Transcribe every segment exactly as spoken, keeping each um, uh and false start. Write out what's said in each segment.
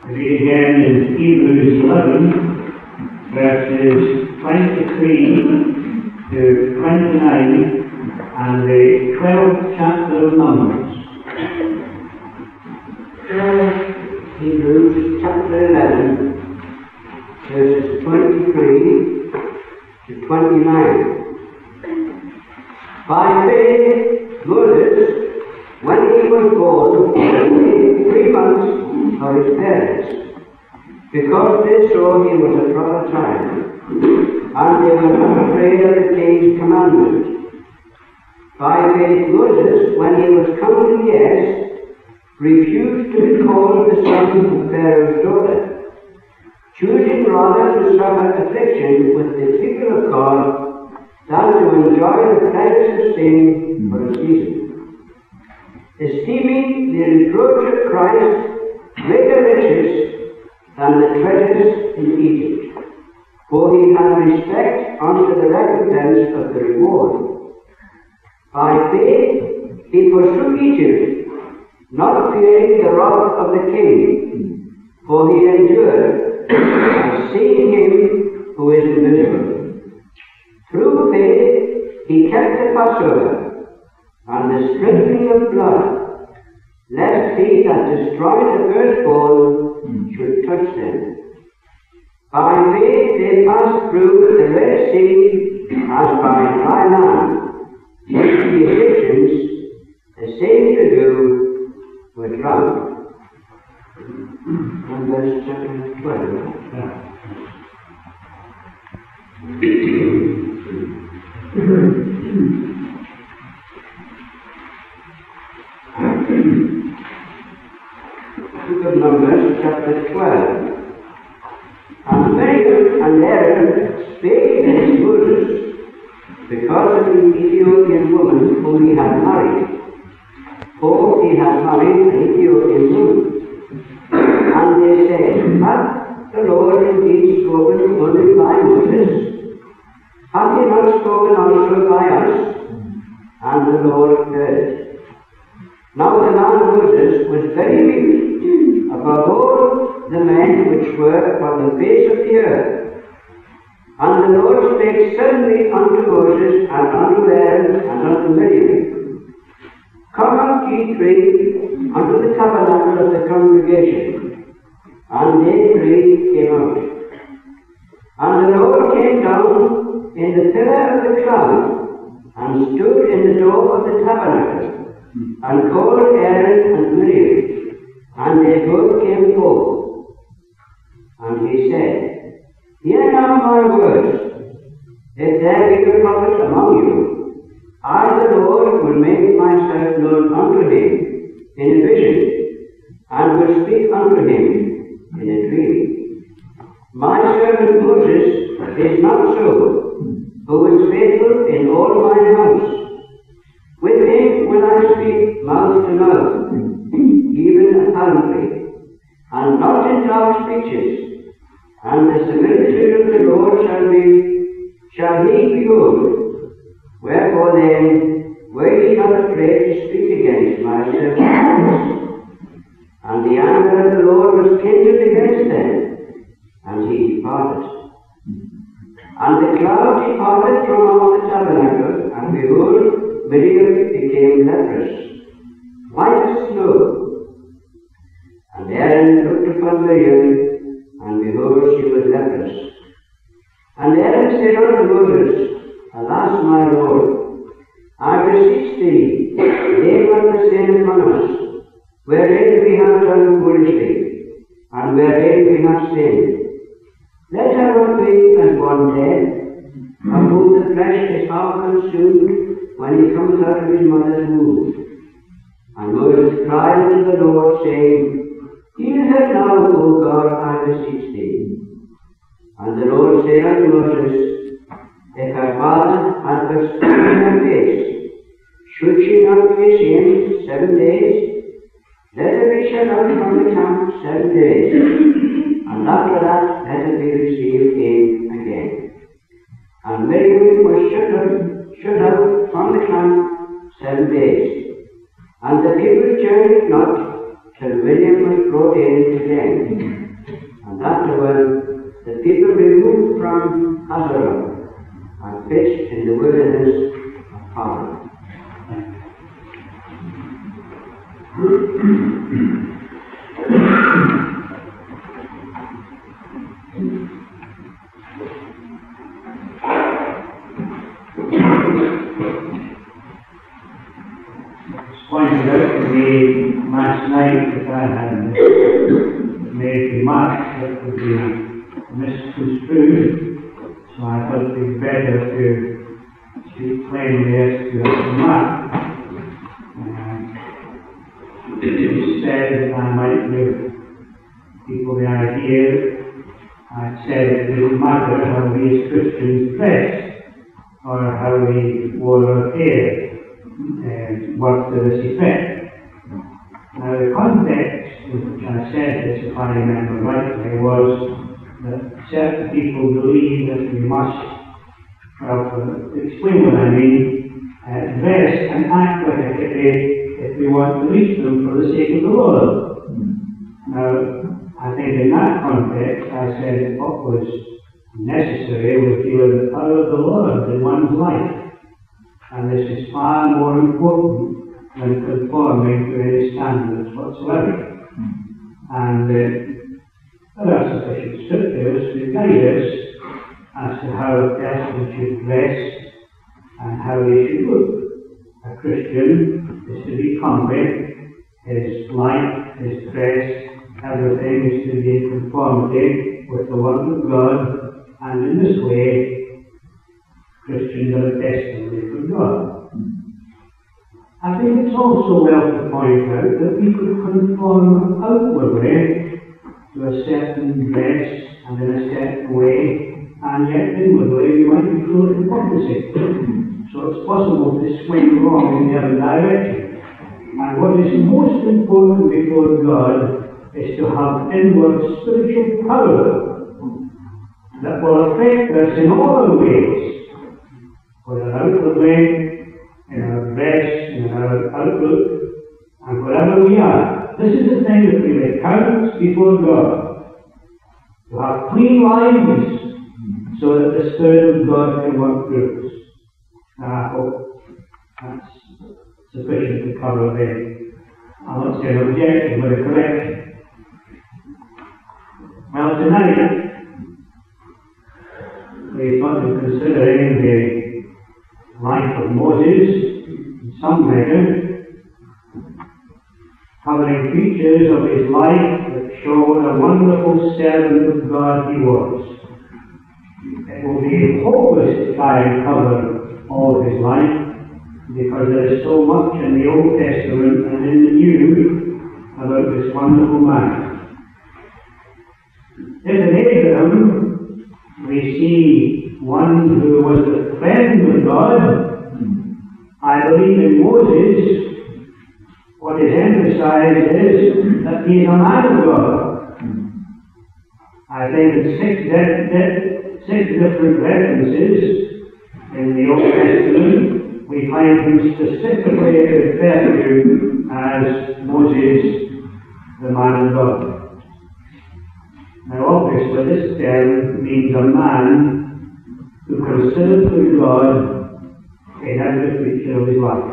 Read again in Hebrews eleven, verses twenty-three to twenty-nine, and the twelfth chapter of Numbers. Hebrews chapter eleven, verses twenty-three to twenty-nine. By faith, Moses, when he was born, waited three months for his parents, because they saw he was a proper child, and they were not afraid of the king's commandment. By faith, Moses, when he was come to years, refused to be called the son of Pharaoh's daughter, choosing rather to suffer affliction with the people of God than to enjoy the pleasures of sin for a season, esteeming the reproach of Christ greater riches than the treasures in Egypt, for he had respect unto the recompense of the reward. By faith he forsook Egypt, not fearing the wrath of the king, for he endured, and seeing him who is invisible. Through faith he kept the Passover, and the sprinkling of blood, lest he that destroyed the firstborn should touch them. By faith they passed through the Red Sea as by dry land, which the Egyptians, the same to do, were drowned. Numbers chapter twelve. Book of Numbers, chapter twelve. And Miriam and Aaron spake against Moses because of the Ethiopian woman whom he had married, for he had married an Ethiopian woman. And they said, Hath the Lord indeed spoken only by Moses? Hath he not spoken also by us? And the Lord heard. Now the man Moses was very meek above all the men which were upon the face of the earth. And the Lord spake suddenly unto Moses, and unto Aaron, and unto Miriam, Come up, ye three, unto the tabernacle of the congregation. And they three came out. And the Lord came down in the pillar of the cloud, and stood in the door of the tabernacle, and called Aaron and Miriam, and they both came forth. And he said, Hear now my words. If there be a prophet among you, I the Lord will make myself known unto him in a vision, and will speak unto him in a dream. My servant Moses is not so, who is faithful in all mine house. With him will I speak mouth to mouth, even apparently, and not in dark speeches. And the similitude of the Lord shall be, shall he behold. Wherefore then, were ye not afraid to speak against my servant? And the anger of the Lord was kindled against them, and he departed. And the cloud departed from among the tabernacle, and behold, Miriam became leprous, white as snow. And Aaron looked upon Miriam, and behold, she was leprous. And Aaron said unto Moses, Alas, my Lord, I beseech thee, lay not the sin upon us, wherein we have done foolishly, and wherein we have sinned. Let her not be as one dead, of whom the flesh is half consumed when he comes out of his mother's womb. And Moses cried unto the Lord, saying, Hear her now, O God, I beseech thee. And the Lord said unto Moses, If her father had but seen her face, should she not be ashamed seven days? Let her be shut out from the camp seven days, and after that let her be received in again. And Miriam was shut out, shut out from the camp seven days. And the people journeyed not till Miriam was brought in to ten. And that was the people removed from Hazaroth and pitched in the wilderness of Paran. Pointed out to me last night that I had made remarks that would be misconstrued, so I thought it would be better to speak plainly as to that remark. Uh, it said that I might give people the idea, I said it didn't matter how we as Christians dressed or how we wore our hair. And work to this effect. Now the context in which I said this, if I remember rightly, was that certain people believe that we must, well, to explain what I mean, uh, dress and act like a hippie if we want to reach them for the sake of the Lord. Now, I think in that context I said what was necessary was feeling the power of the Lord in one's life. And this is far more important than conforming to any standards whatsoever. And uh, there are sufficient scriptures to guide us as to how a person should dress and how he should look. A Christian is to be comely, his life, his dress, everything is to be in conformity with the Word of God, and in this way Christians are a testimony for God. I think it's also well to point out that we could conform outwardly to a certain dress and in a certain way, and yet inwardly we might be totally opposite. So it's possible to swing wrong in the other direction. And what is most important before God is to have inward spiritual power that will affect us in all our ways. Whether outwardly, in our dress, in our outlook, and wherever we are. This is the thing that really counts before God. To have clean lives so that the Spirit of God can work through us. And I hope that's sufficient to cover the, I'm not saying objection, but a correction. Well, tonight, we've got to considering the life of Moses, in some measure, covering features of his life that show what a wonderful servant of God he was. It will be hopeless to try and cover all of his life, because there is so much in the Old Testament and in the New about this wonderful man. If in Abraham we see one who was a friend with God, I believe in Moses, what is emphasized is that he is a man of God. I think in six, de- de- six different references in the Old Testament, we find him specifically referred to as Moses, the man of God. Now obviously this term means a man who considered with God in every feature of his life.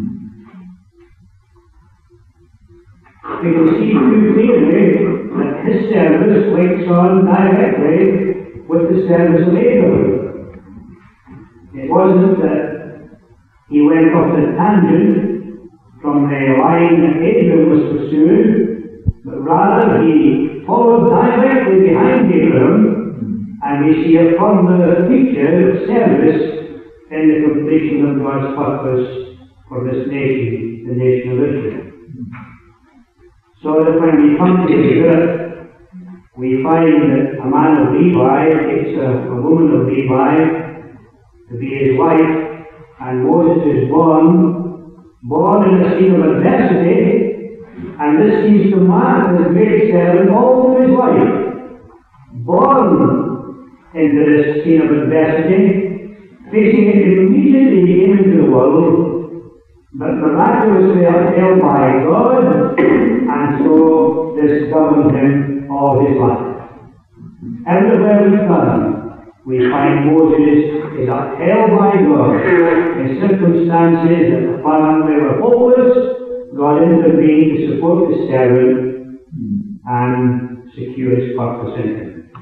We can see too clearly that his service links on directly with the service of Abraham. It wasn't that he went off the tangent from the line that Abraham was pursuing, but rather he followed directly behind Abraham. And we see a further feature of service in the completion of God's purpose for this nation, the nation of Israel. So that when we come to Israel, we find that a man of Levi takes a, a woman of Levi to be his wife, and Moses is born, born in a scene of adversity, and this seems to mark the great servant all of his life. Born into this scene of adversity, facing it immediately he came into the world, but miraculously upheld by God, and so this governed him all his life. Everywhere we turn, we find Moses is upheld by God. In circumstances that apparently were hopeless, God intervened to support the servant and secure his purpose in him.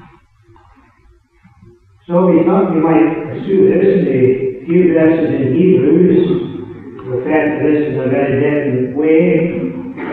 So we thought we might pursue this. The few verses in Hebrews refer to this in a very definite way.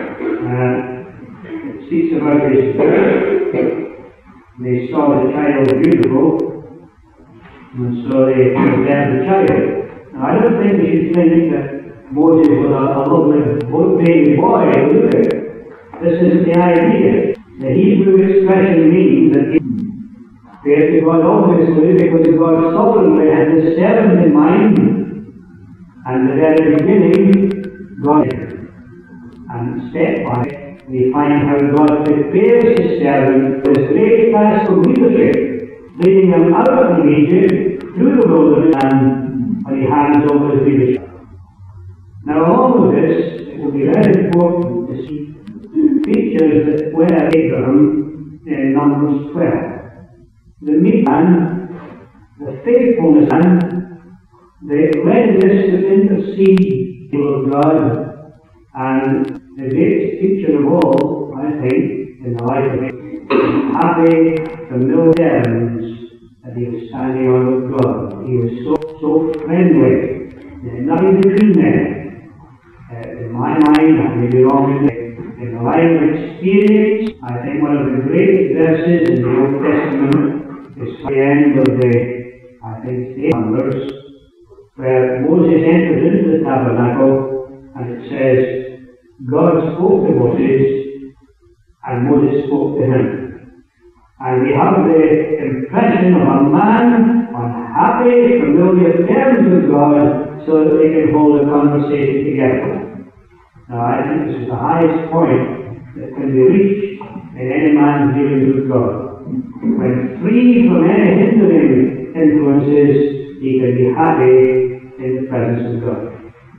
Uh, it speaks about his birth. They saw the child beautiful, and so they condemned the child. Now, I don't think we should think that Moses was a, a lovely baby boy, do we? This is the idea. The Hebrew expression means that he prayed to God obviously because God sovereignly had this servant in mind, and at the very beginning, God, and step by step, we find how God prepares his servant for his great task of leadership, leading him out of Egypt through the wilderness and when he hands over his leadership. Now, along with this, it will be very important to see two features that were Abraham in Numbers twelve. The meek man, the faithfulness man, the readiness to intercede with God, and the greatest feature of all, I think, in the life of him, happy, familiar terms that he was standing on with God. He was so, so friendly. There was nothing between them. Uh, in my mind, I may be wrong in the, in the line of experience, I think one of the great verses in the Old Testament is the end of the, I think, eight Numbers, where Moses enters into the tabernacle, and it says, God spoke to Moses, and Moses spoke to him. And we have the impression of a man on happy, familiar terms with God, so that they can hold a conversation together. Now, I think this is the highest point that can be reached in any man's dealings with God. When free from any hindering influences, he can be happy in the presence of God.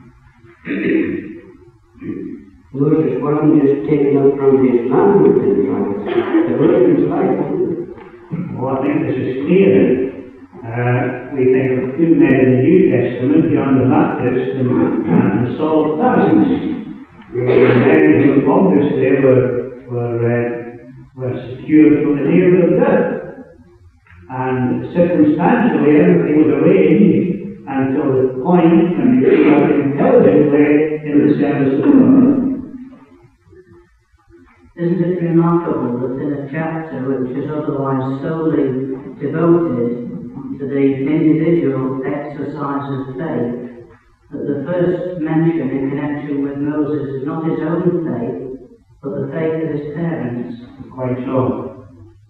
Moses wasn't just taken up from his family in life. The rest of his life. Well, I think this is clear. Uh, we think of two men in the New Testament, John the Baptist and, and Saul of Tarsus. Men who obviously were, were, uh, were secured from the near of death. And circumstantially, everything was arranged until the point when they got intelligently in the service of God. Isn't it remarkable that in a chapter which is otherwise solely devoted to the individual exercise of faith, that the first mention in connection with Moses is not his own faith, but the faith of his parents? Quite so.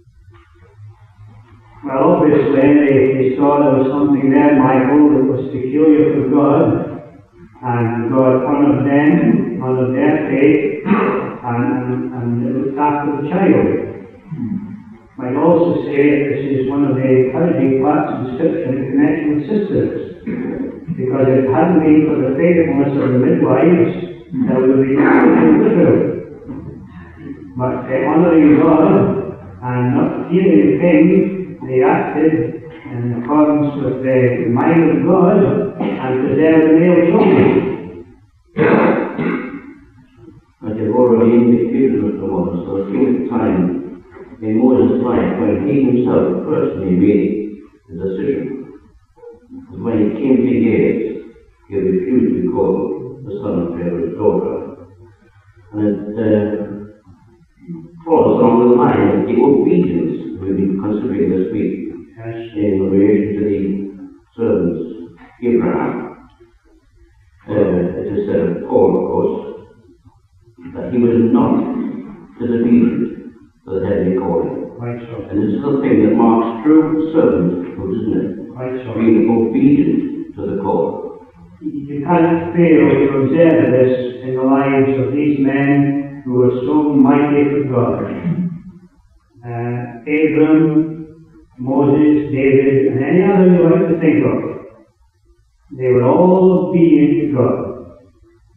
Well, obviously, they, they saw there was something there, Michael, that was peculiar to God, and God honored them, honored their faith, and, and, and looked after the child. Might also say this is one of the encouraging parts of the scripture in connection with sisters, because if it hadn't been for the faithfulness of the midwives, there would have been nothing in Israel. But uh, honouring God and not fearing things, they acted in accordance with the mind of God and preserved the male children. As you've already indicated, Mister Wallace, there came a time in Moses' life when he himself personally made the decision. Because when he came to Gates, he refused to be called the son of Pharaoh's daughter. And it uh, falls along the line of the obedience we've been considering this week in relation to the servants Abraham. Uh, it is said of Paul, of course, that he was not disobedient to the heavenly calling. Quite so. And this is the thing that marks true servanthood, isn't it? Quite so. Being obedient to the call. You can't fail to observe this in the lives of these men who were so mighty for God. Uh, Abram, Moses, David, and any other you like to think of. They were all obedient to God.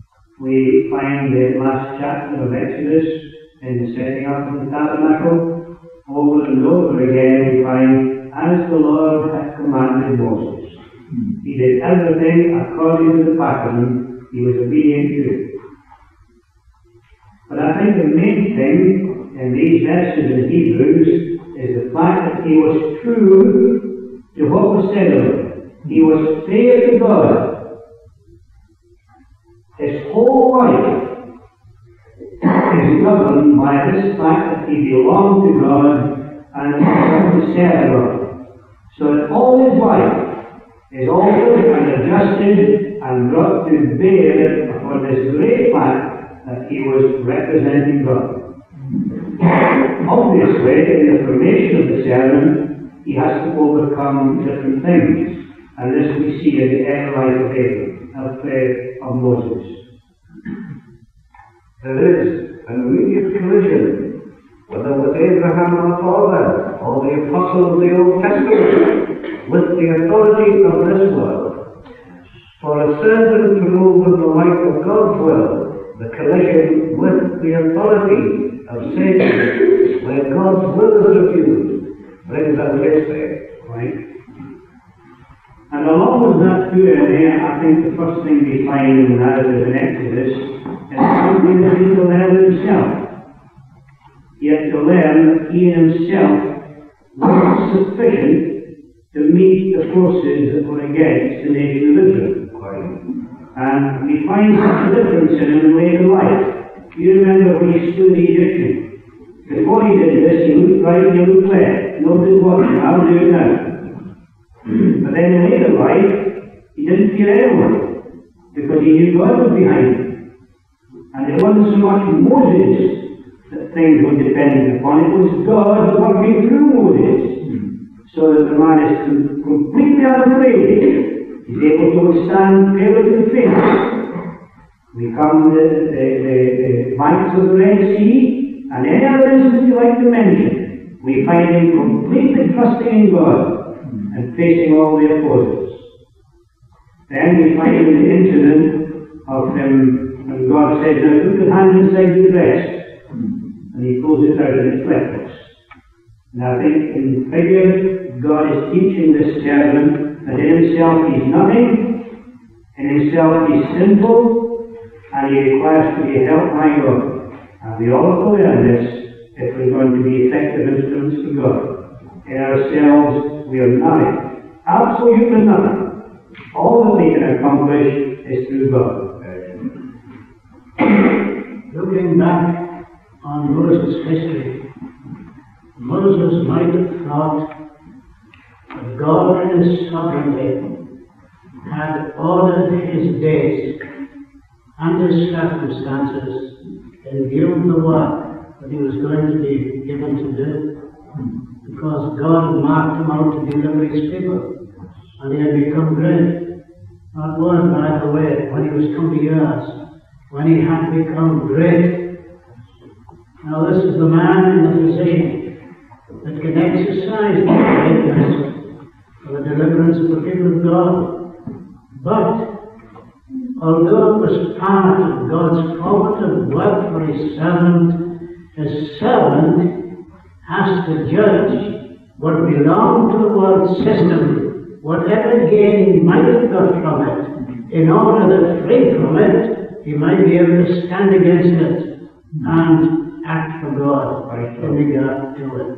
We find the last chapter of Exodus in the setting up of the tabernacle. Over and over again we find, as the Lord had commanded Moses. He did everything according to the pattern he was obedient to. But I think the main thing in these verses in Hebrews is the fact that he was true to what was said of him. He was fair to God. His whole life is governed by this fact that he belonged to God and to serve God. So that all his life is altered and adjusted and brought to bear upon this great fact that he was representing God. Obviously, in the formation of the servant, he has to overcome different things. And this we see in the early life of Abraham, of, uh, of Moses. There is an immediate collision, whether with Abraham our father or the apostle of the Old Testament, with the authority of this world. For a servant to move in the light of God's will, the collision with the authority of Satan, where God's will is refused, brings out his faith. Right? And along with that too, I think the first thing we find in the narrative in Exodus is something that he had to learn himself. He had to learn that he himself was sufficient to meet the forces that were against the nation of Israel. And we find such a difference in him later life. You remember when he slew the Egyptian. Before he did this, he looked right, he looked left. Nobody watching, I'll do it now. But then in later life, he didn't fear anyone, because he knew God was behind him. And it wasn't so much Moses that things were dependent upon, it was God working through Moses, so that the man is com- completely unafraid. He's able to withstand peril to the face. We come to the, the, the, the banks of the Red Sea, and any other instance you like to mention, we find him completely trusting in God and facing all the opposers. Then we find the incident of him when God says, now put your hand inside your breast, and he pulls it out and it's leprous. And I think in figure, God is teaching this servant that in himself he's nothing, in himself he's sinful, and he requires to be helped by God. And we all have to learn this if we're going to be effective instruments for God. In ourselves, we are nothing. Absolutely nothing. All that we can accomplish is through God. Looking back on Moses' history, Moses might have thought that God in his sovereignty had ordered his days and his circumstances in view of the work that he was going to be given to do. Because God had marked him out to deliver his people, and he had become great. That word, by the way, when he was twenty years, when he had become great. Now this is the man in the position that can exercise the greatness for the deliverance of the people of God. But, although it was part of God's formative work for his servant, his servant has to judge what belonged to the world system, whatever gain he might have got from it, in order that free from it, he might be able to stand against it and act for God in regard to it.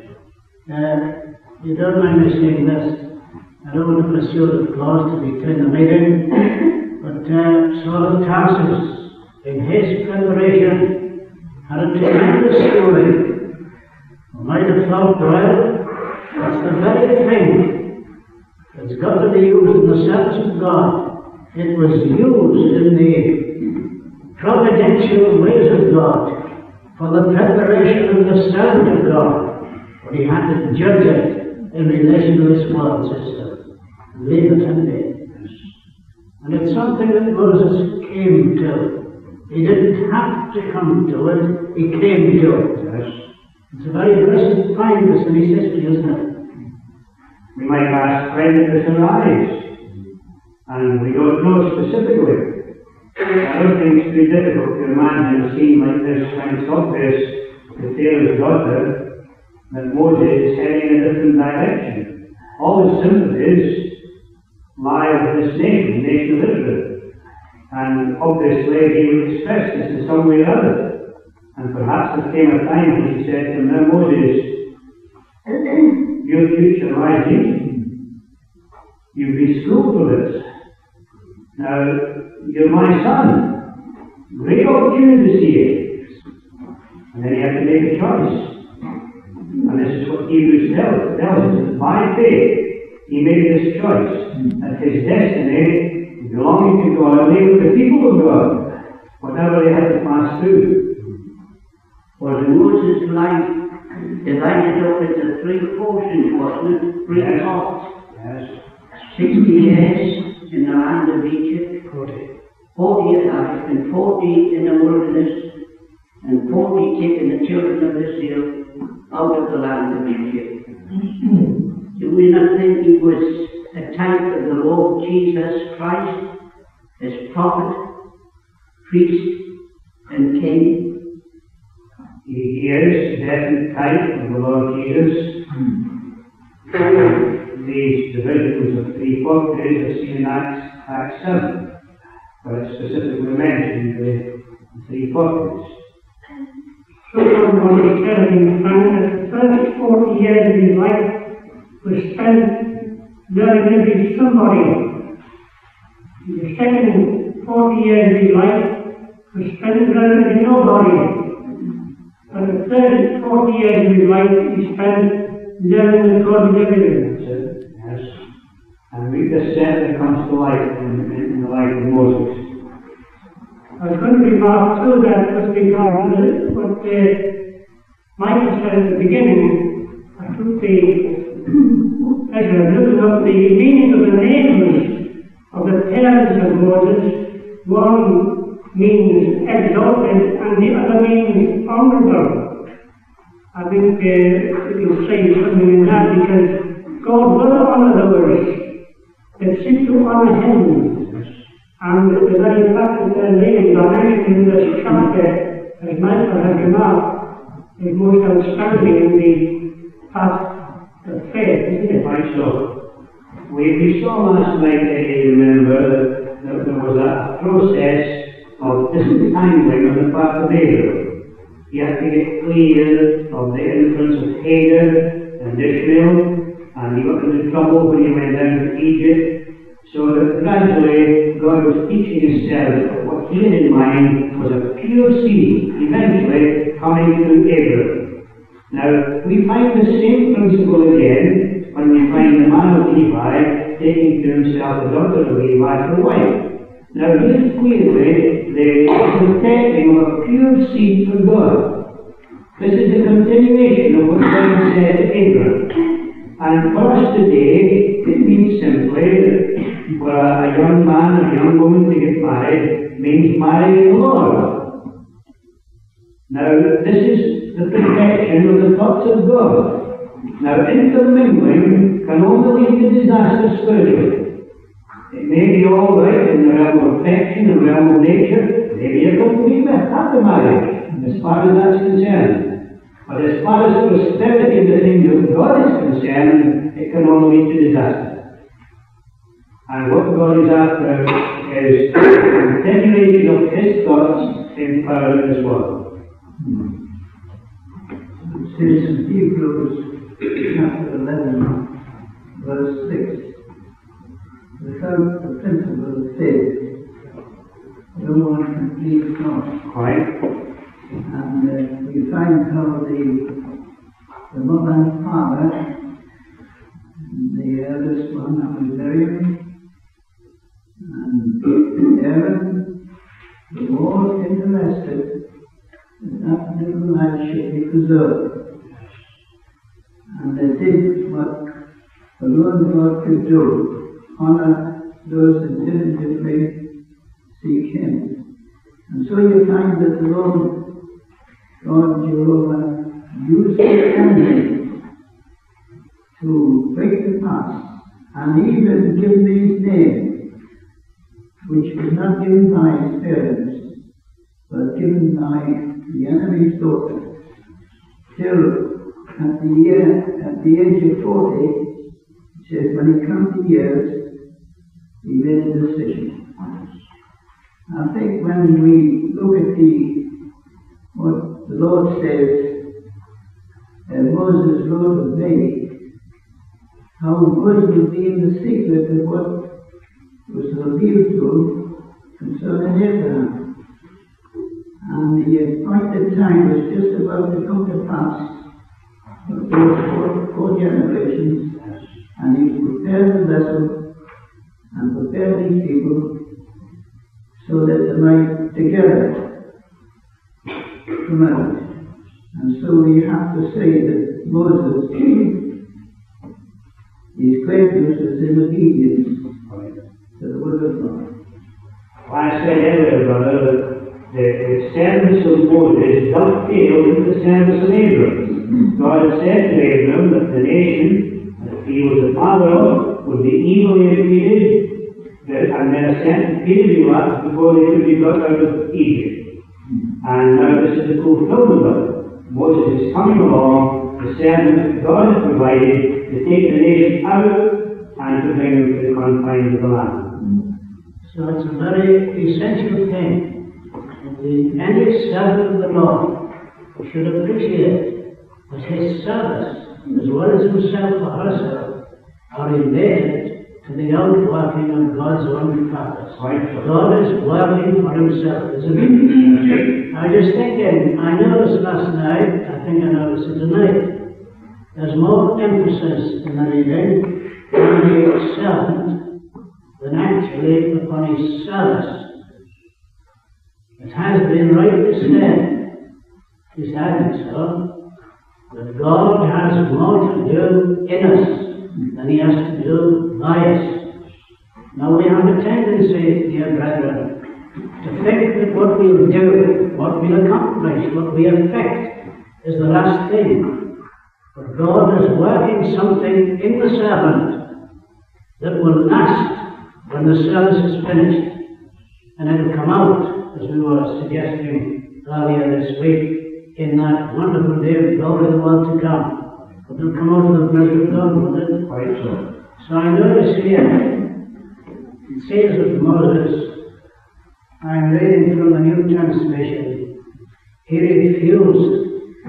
Uh, you don't mind me saying this. I don't want to pursue the clause to be in the meeting, but uh, Saul of Tarsus, in his preparation, had a tremendous schooling. Might have thought, well, that's the very thing that's got to be used in the service of God. It was used in the providential ways of God for the preparation of the servant of God, but he had to judge it in relation to this world system. Leave it in there. And it's something that Moses came to. He didn't have to come to it, he came to it. Yes. It's a very blessed kindness in his history, isn't it? We might ask when did this arise? And we don't know specifically. I don't think it's too difficult to imagine a scene like this when it's obvious to Pharaoh's daughter that Moses is heading in a different direction. All his sympathies lie with this nation, the nation of Israel. And obviously he would express this in some way or other. And perhaps there came a time when he said to him, "Now Moses, your future lies in. You've been schooled for this. Now, you're my son. Great opportunity to see it." And then he had to make a choice. And this is what Hebrews tells, tells us, that by faith he made this choice, that his destiny, belonging to God, lay with the people of God, whatever they had to pass through. Was Moses' life divided up into three portions, wasn't it? Three Yes. parts. Yes. Sixty years in the land of Egypt, forty at life, and forty in the wilderness, and forty taking the children of Israel out of the land of Egypt. Do we not think he was a type of the Lord Jesus Christ, as prophet, priest, and king? He is a definite type of the Lord Jesus. These divisions of three portraits are seen in Acts, Acts seven, where it specifically mentioned the three portraits. So someone was telling me that the first forty years of his life was spent learning to be somebody. The second forty years of his life was spent learning to be nobody. And the third forty years of his life he spent learning that God is everything. Yes. And we this certainly comes to light in, in, in the life of Moses. I was going to remark too that was because what uh, Michael said at the beginning, I took the pleasure of looking up the meaning of the names of the parents of Moses. One means exalted and the other means honorable. I think uh, you'll say something in that because God will honor those that seek to honor Him. And the very fact that their names are mentioned in this chapter, as Michael has remarked, is most outstanding in the path of faith, isn't it? Right, so we, we saw last night, that you remember, that there was a process of disentangling on the part of Israel. You had to get clear of the influence of Hagar and Ishmael, and he got into trouble when he went down to Egypt. So that gradually God was teaching his servant that what he had in mind was a pure seed, eventually coming through Abraham. Now, we find the same principle again when we find the man of Levi taking to himself the daughter of Levi for wife. Now, here's clearly the protecting of a pure seed for God. This is the continuation of what God said to Abraham. And for us today, it means simply for a, a young man or a young woman to get married means marrying the Lord. Now, this is the perfection of the thoughts of God. Now, intermingling can only lead to disaster spiritually. It may be all right in the realm of affection and realm of nature, maybe a good agreement after marriage, as far as that's concerned. But as far as prosperity in the things of God is concerned, it can only lead to disaster. And what God is after is a continuation of His thoughts in power in this world. It says in Hebrews chapter eleven, verse six, without the principle of faith, no one can please God. Right? And uh, we find how the, the mother and father, the eldest one, that was Miriam, and Aaron, were all interested that that little lad should be preserved. And they did what the Lord God could do, honor those that diligently seek Him. And so you find that the Lord God Jehovah used His enemy to break the past and even give these names which was not given by his parents, but given by the enemy's daughter, till at the year, at the age of forty, it says when he come to years, he made a decision. I think when we look at the what the Lord says, uh, Moses wrote of me, how Moses would be in the secret of what was revealed to him concerning Abraham. And the appointed time was just about to come to pass. There were four, four generations, and he prepared the vessel and prepared these people so that they might together come out. And so we have to say that Moses, his greatness was in obedience to the word of God. Well, I said earlier, brother, that the, the service of Moses dovetailed into the service of Abraham. God had said to Abraham that the nation that he was the father of would be evilly repeated, and then a certain period elapsed before they could be brought out of Egypt. And now this is the fulfillment of it. Moses is coming along, the servant that God has provided to take the nation out and to bring them to the confines of the land. So it's a very essential thing that the, any servant of the Lord should appreciate that his service, as well as himself or herself, are related to the outworking of God's own purpose. God is working for himself, isn't he? I was just thinking, I noticed last night, I think I noticed it tonight, there's more emphasis in the reading on the servant than actually upon his service. It has been rightly said, it hasn't so, that God has more to do in us than he has to do by us. Now we have a tendency, dear brethren, to think that what we'll do, what we'll accomplish, what we effect is the last thing. But God is working something in the servant that will last when the service is finished. And it'll come out, as we were suggesting earlier this week, in that wonderful day of glory of the world to come. But it'll come out of the pleasure of God, won't it? Quite so. So I notice here, it says of Moses, I'm reading from the New Translation, he refused,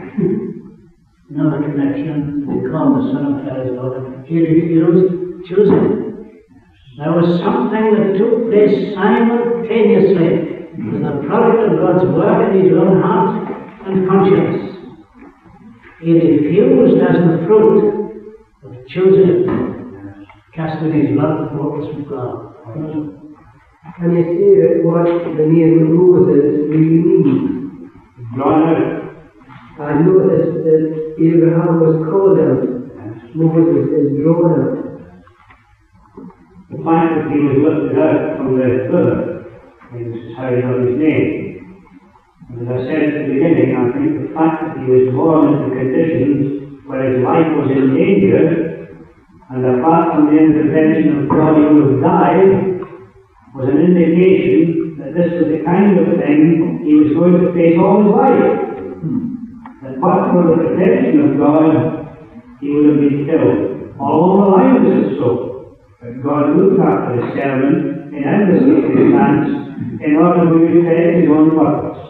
another connection, to become the son of Pharaoh's daughter. He refused choosing. There was something that took place simultaneously with the product of God's word in his own heart and conscience. He refused as the fruit of choosing, casting his love before with God. And you see what the name Moses really means. Drawn out. I noticed that Abraham was called out, Moses is drawn out. The fact that he was lifted out from the river, this is how he got his name. And as I said at the beginning, I think the fact that he was born into conditions where his life was in danger, and apart from the intervention of God he would have died, was an indication that this was the kind of thing he was going to face all his life. That but for the protection of God, he would have been killed. All the lives is so. But God looked after his servant in every circumstance in order to effect his own purpose.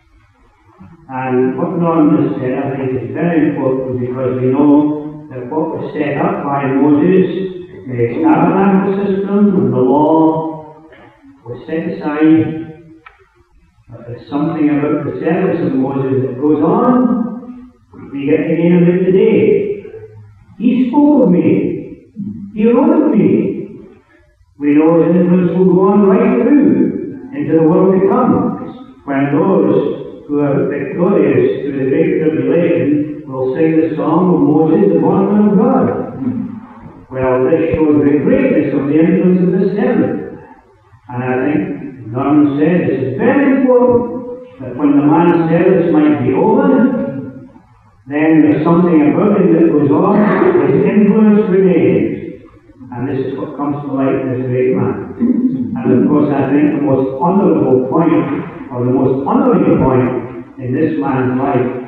And what Norman has said, I think, is very important because we know that what was set up by Moses, the tabernacle system and the law, was set aside. But there's something about the service of Moses that goes on. We get again of it today. He spoke of me. He wrote of me. We know his influence will go on right through into the world to come, when those who are victorious through the great tribulation will sing the song of Moses, the born of God. Well, this shows the greatness of the influence of this servant. And I think Norman said this is very important, that when the man's service might be over, then there's something about him that goes on, his influence remains. And this is what comes to light in this great man. And of course, I think the most honourable point, or the most honouring point in this man's life,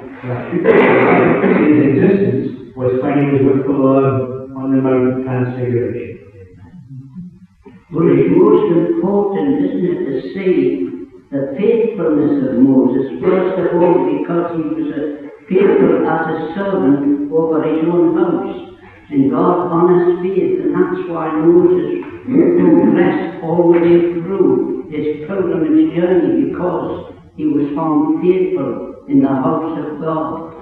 in his existence, was when he was with the Lord on the Mount of Transfiguration. Well, it's most important, isn't it, to see the faithfulness of Moses, first of all, because he was a faithful as a servant over his own house. And God honors faith, and that's why Moses progressed all the way through his pilgrimage journey, because he was found faithful in the house of God.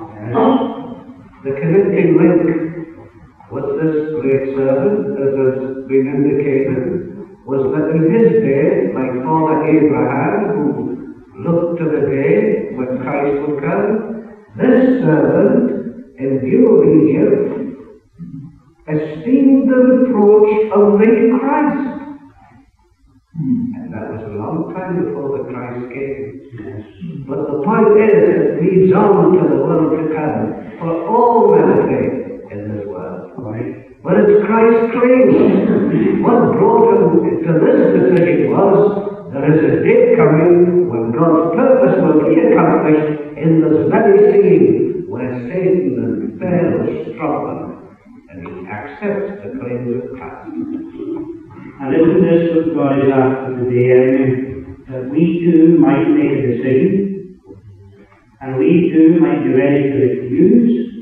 The connecting link with this great servant, as has been indicated, was that in his day, like Father Abraham, who looked to the day when Christ would come, this servant, in view of Egypt, esteemed the reproach of the Christ. And that was a long time before the Christ came. Yes. But the point is, it leads on to the world to come for all mankind in this world. Right. But it's Christ's claim. What brought him to this decision was, there is a day coming when God's purpose will be accomplished in this very scene where Satan and fail struggle, and he accepts the claims of Christ. And isn't this what God is after today, Amen? That we too might make a decision, and we too might be ready to refuse,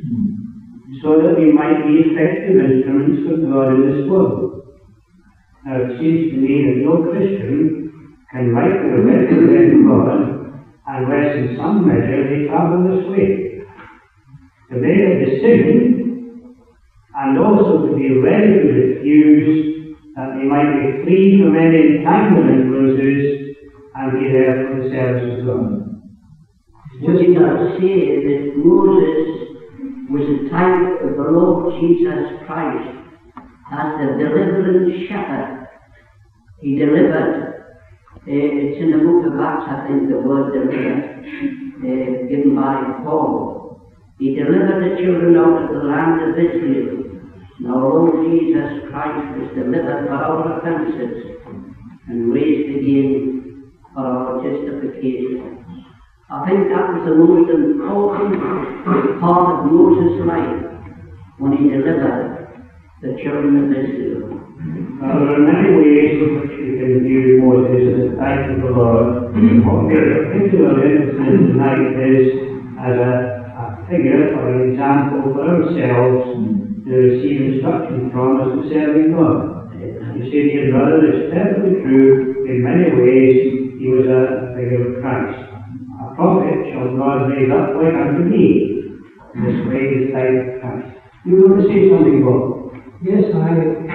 so that we might be effective instruments for God in this world. Now it seems to me that no Christian can rightly represent God unless in some measure they travel this way. To make a decision, and also to be ready to refuse, that they might be free from any entangled influences and be there for the service of God. What you got to say is that Moses was a type of the Lord Jesus Christ as the delivering shepherd. He delivered, uh, it's in the book of Acts, I think, the word delivered, uh, given by Paul. He delivered the children out of the land of Israel. Now, Lord Jesus Christ was delivered for our offences and raised again for our justification. I think that was the most important part of Moses' life when he delivered the children of Israel. Now, there are many ways in which we can view Moses as a type of the Lord. What we are particularly interested in tonight is as a, a figure or an example for ourselves to receive instruction from as to serving God. You see, dear brother, it's perfectly true. In many ways, he was a figure of Christ. A prophet shall God raise up like unto me. In this way, the type of Christ. You want to say something, Bob? Yes, I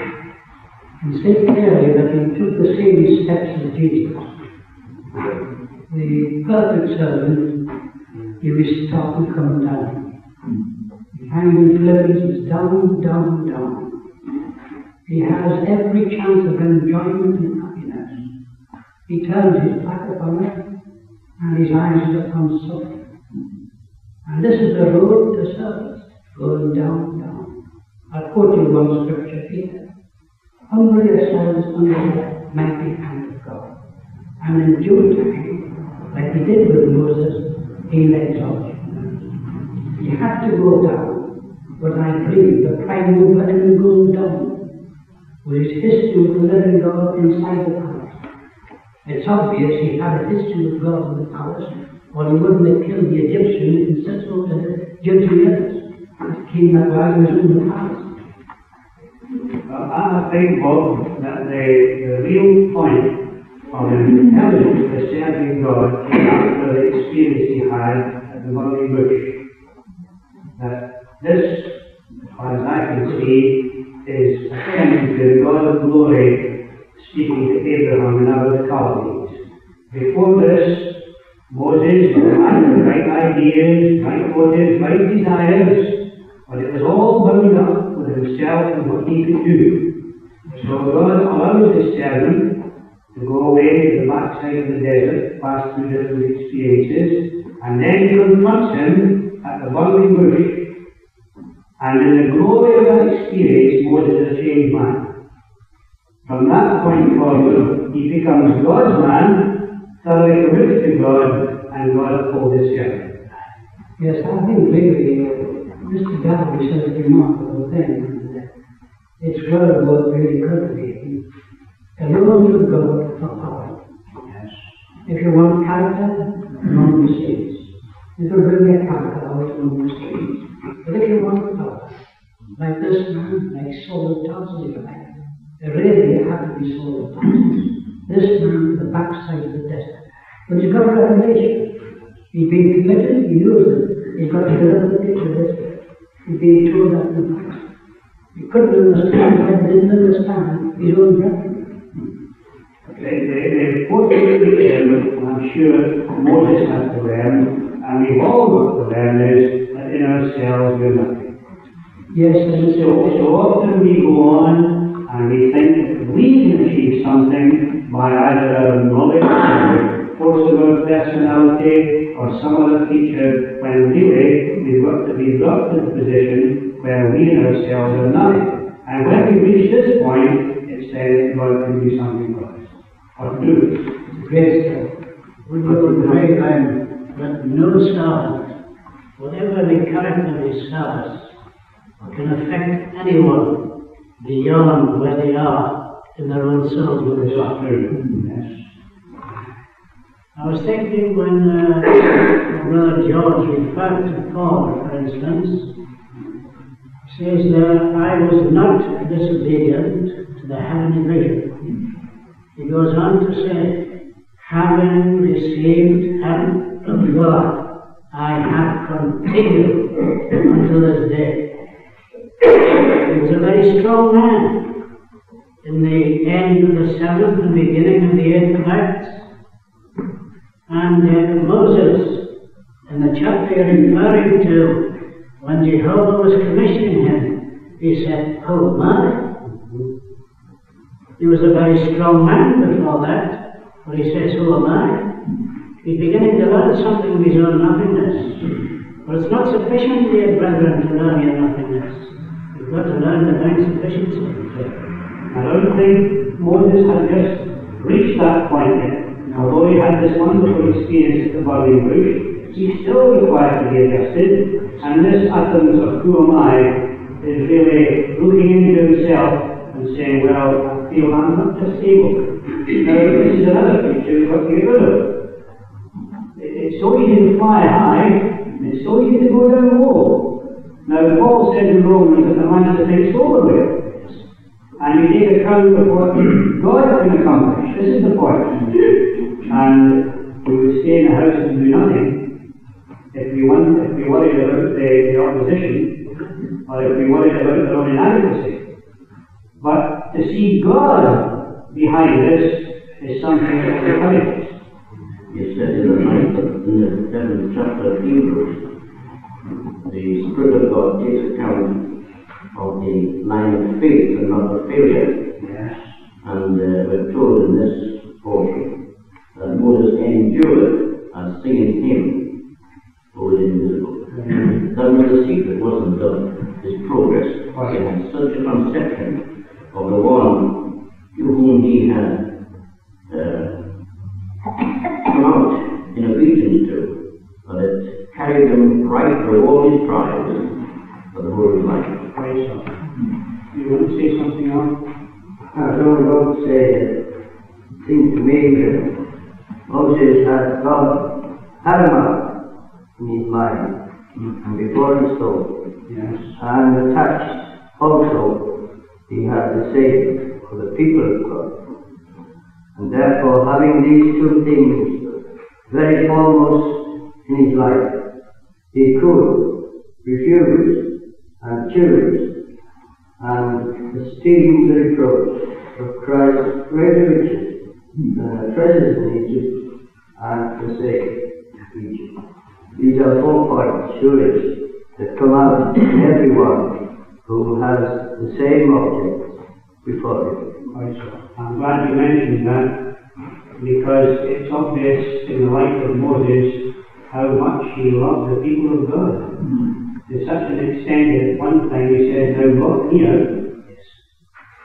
can say clearly that he took the same steps as Jesus. The perfect servant, he was stop and come down. And in Philippians is down, down, down. He has every chance of enjoyment and happiness. He turns his back upon it, and his eyes are upon suffering. And this is the road to service, going down, down. I'll quote you one scripture here. Humble yourselves under the mighty hand of God, and in due time, like he did with Moses, he will exalt you. You have to go down. But I believe the prime mover in going down was his history with the living God inside the palace. It's obvious he had a history with God in the palace, or he wouldn't have killed the Egyptian and sent him to judge the others. The king that while he was in the palace. Well, I think, Bob, that the, the real point of intelligence for serving God came after the experience he had at the burning bush. That this, as far as I can see, is akin to the God of glory speaking to Abraham and Abba the Chaldees. Before this, Moses had the right ideas, right motives, right desires, but it was all bound up with himself and what he could do. So God allows his servant to go away to the backside of the desert, pass through different experiences, and then confronts him at the burning bush. And in the glory of that experience, Moses is a changed man. From that point forward, he becomes God's man, thoroughly committed to God, and God holds his shepherd. Yes, I think really uh, Mister Darby says a remarkable thing. And, uh, it's well about really cultivating. Alone with God for power. Yes. If you want character, among the saints. It will bring your character out among the saints. But if you want power, like this man, like Saul of Tarsus, if you like, really you have to be Saul of Tarsus. This man, the backside of the desert. But he's got a revelation. He's been committed, he knows it. He's got to develop the picture of this. He's being told that in the past. He couldn't understand, he didn't understand his own reference. The, the, the important element, and I'm sure Moses has to learn, and we've all got to learn, is that in ourselves we're nothing. Yes, and So, so often we go on and we think that we can achieve something by either our knowledge or force of our personality or some other feature, when really we've got to be brought to the position where we in ourselves are nothing. And when we reach this point, it's then God can do something for us. Or do it. great stuff. Would you agree then that no servant, whatever the character of his service, can affect anyone beyond where they are in their own souls with God? Yes. I was thinking when uh, Brother George referred to Paul, for instance, he says that I was not disobedient to the heavenly vision. He goes on to say, having received heaven of God, I have continued until this day. He was a very strong man in the end of the seventh and beginning of the eighth of Acts. And uh, Moses, in the chapter you're referring to, when Jehovah was commissioning him, he said, "Oh my." He was a very strong man before that, but he says, "Who am I?" He's beginning to learn something of his own nothingness. But it's not sufficient, dear brethren, to learn your nothingness. You've got to learn divine sufficiency. I don't think Moses had just reached that point yet. Although he had this wonderful experience at the burning bush, he's still required to be adjusted, and this utterance of "who am I" is really looking into himself and saying, well, I feel I'm not disabled. Now, this is another feature we've got to get rid of. It's so easy to fly high, and it's so easy to go down low. Now, Paul said in Romans that the man is to think soberly, and you take account of what God can accomplish. This is the point. And we would stay in the house and do nothing if we want, if we worried about the, the opposition, or if we worried about their own inadequacy. But to see God behind this is something that will encourage us. You said in the ninth, in the seventh chapter of Hebrews, the Spirit of God takes account of the line of faith and not of failure. Yes. And uh, we're told in this portion that Moses endured as singing hymn who was invisible. Mm-hmm. That was the secret, wasn't of his progress. He had such a conception of the one to whom he had uh, come out in obedience to, and it carried him right through all his trials for the whole of his life. Right, so. You want to say something else? I don't want to say it. It seems to me that Moses had God had a man in his mind, and before his soul, Yes. and attached also he had the Savior for the people of God. And therefore, having these two things very foremost in his life, he could refuse and choose and esteem the reproach of Christ's greater riches than the treasures in Egypt and the sake of Egypt. These are four points, surely, that come out in everyone who has the same object before him. Right, so. I'm glad you mentioned that, because it's obvious in the life of Moses how much he loved the people of God. To such an extent that one time he says, "Now look here,"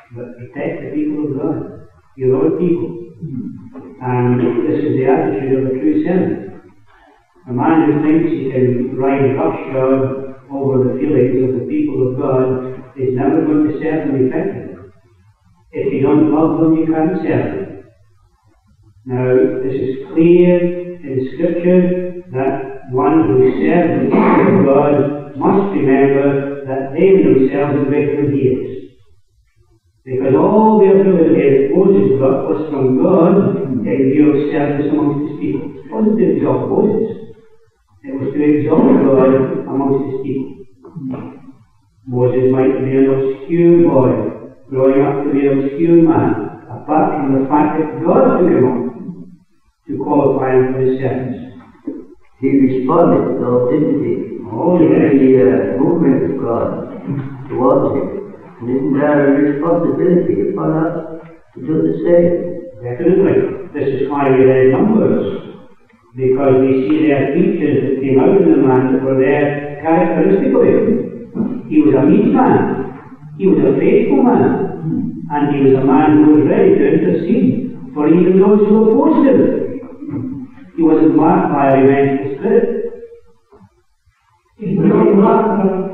but protect the people of God, your own people. And this is the attitude of a true servant. A man who thinks he can ride roughshod over the feelings of the people of God is never going to serve them effectively. If you don't love them, you can't serve them. Now, this is clear in Scripture that one who serves the people of God must remember that they themselves are greater than he is. Because all the ability Moses got was from God in view of service amongst his people. It wasn't to exalt Moses. It was to exalt God amongst his people. Moses might be an obscure boy, growing up to be an obscure man, apart from the fact that God took him up to qualify him for his service. He responded, though, didn't he? Oh, to yes. the uh, movement of God towards him. And isn't there a responsibility upon us to do the same? Definitely. This is why we read Numbers. Because we see there features that came out of the man that were there characteristically. He was a meek man. He was a faithful man. And he was a man who was ready to intercede for even those who opposed him. He wasn't marked by a revengeful spirit. It's not remarkable.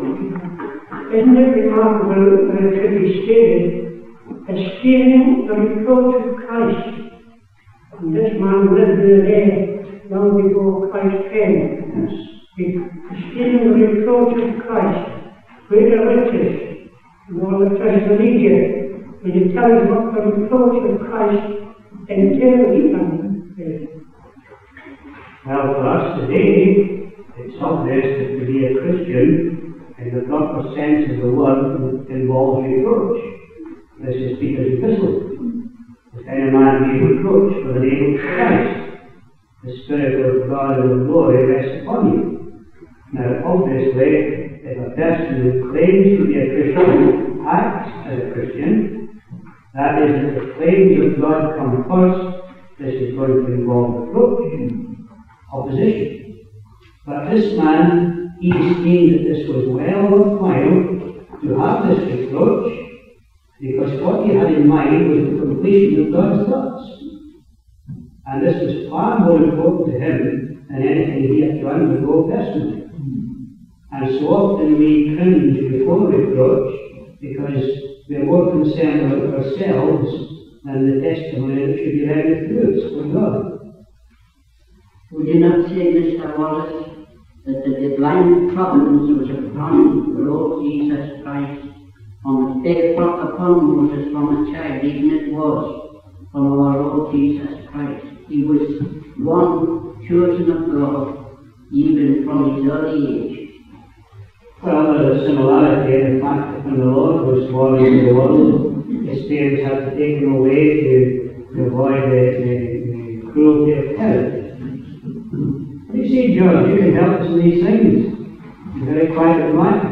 Isn't it remarkable that it should be stated, esteeming the reproach of Christ? And this man lived in a day long before Christ came. Esteeming the reproach of Christ, greater riches, and all the treasures of Egypt. And he tells what the reproach of Christ entails. Well, for us today, it's obvious that to be a Christian in the proper sense of the word involves reproach. This is Peter's epistle. If any man be reproached for the name of Christ, the Spirit of God and of glory rests upon you. Now, obviously, if a person who claims to be a Christian acts as a Christian, that is, that the claims of God come first, this is going to involve reproach, opposition. But this man, he esteemed that this was well worthwhile to have this reproach, because what he had in mind was the completion of God's thoughts. And this was far more important to him than anything he had to undergo personally. And so often we cringe before reproach because we are more concerned about ourselves than the testimony that should be read through us from God. Would you not say, Mister Wallace, that the divine providence was upon the Lord Jesus Christ, from the day upon Moses from a child, even it was from our Lord Jesus Christ. He was one chosen of God, even from his early age. Well, there's a similarity in the fact that when the Lord was born into the world, his parents had to take him away to, to avoid the, the, the cruelty of Herod. You see, George, you can help us in these things. You're very quiet man.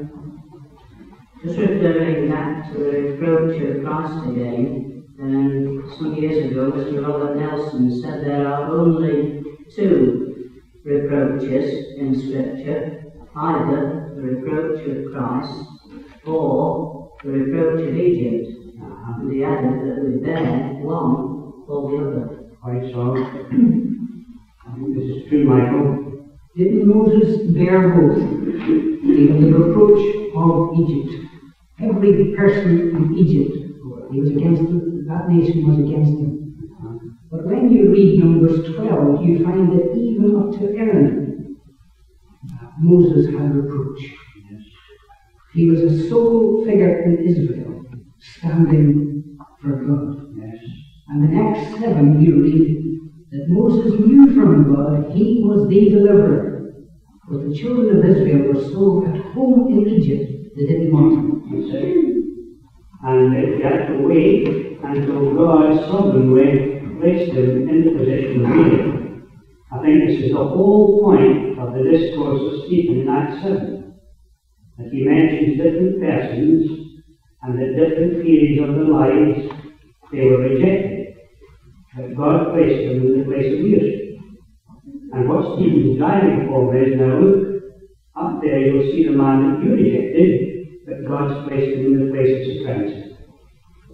Just referring back to the reproach of Christ again, um, some years ago, Mister Robert Nelson said there are only two reproaches in Scripture, either the reproach of Christ or the reproach of Egypt. And he added that we bear one or the other. Quite so. I think this is true, Michael. Didn't Moses bear both? Even the reproach of Egypt. Every person in Egypt, he was against them, that nation was against him. But when you read Numbers twelve, you find that even up to Aaron, Moses had reproach. Yes. He was a sole figure in Israel, standing for God. Yes. And the next seven, you read that Moses knew from God he was the deliverer. But the children of Israel were so at home in Egypt, they didn't want him. That's it. And they had to wait until God sovereignly placed them in the position of leader. I think this is the whole point of the discourse of Stephen in Acts seven. That he mentions different persons and at different periods of their lives they were rejected. But God placed them in the place of leadership. And what Stephen's driving for is, now look, up there you'll see the man that you rejected, but God's placed him in the place of supremacy.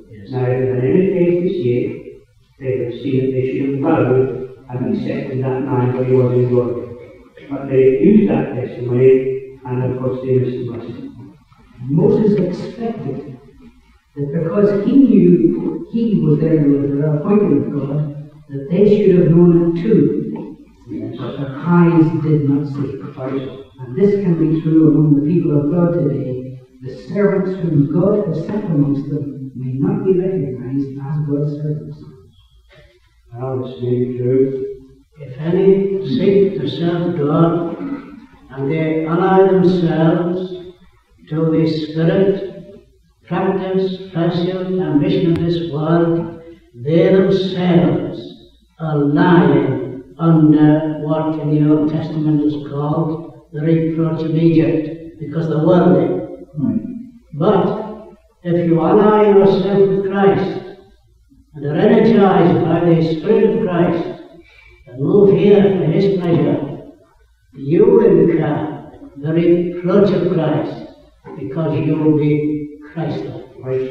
Yes. Now, if in any case this year, they have seen that they should have bowed and accepted that man where he was in glory. But they used that testimony, and of course they missed the blessing. Moses expected that because he knew he was there with the appointment of God, that they should have known it too. Yes. But their eyes did not see. And this can be true among the people of God today. The servants whom God has sent amongst them may not be recognized as God's servants. Well, this may be true. If any seek to serve God and they ally themselves to the spirit, practice, pursuit, ambition of this world, they themselves are lying under what in the Old Testament is called the reproach of Egypt, because they're worldly. But if you ally yourself with Christ and are energized by the Spirit of Christ and move here for His pleasure, you incur the reproach of Christ because you will be Christ-like.